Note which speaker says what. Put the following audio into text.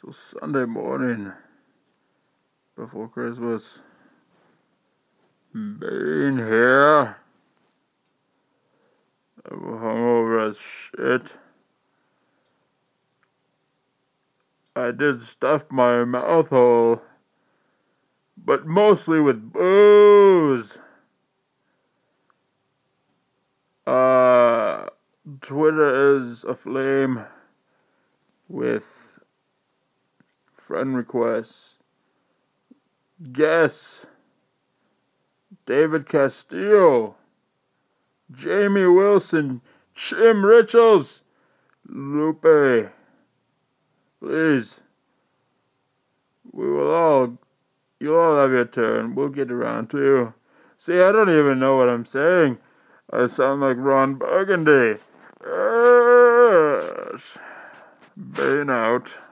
Speaker 1: So Sunday morning before Christmas, being here, I was hungover as shit. I did stuff my mouth hole, but mostly with booze. Twitter is aflame with friend requests. Guess David Castillo, Jamie Wilson, Jim Richards, Lupe. Please, you'll all have your turn. We'll get around to you. See, I don't even know what I'm saying. I sound like Ron Burgundy. Bane out.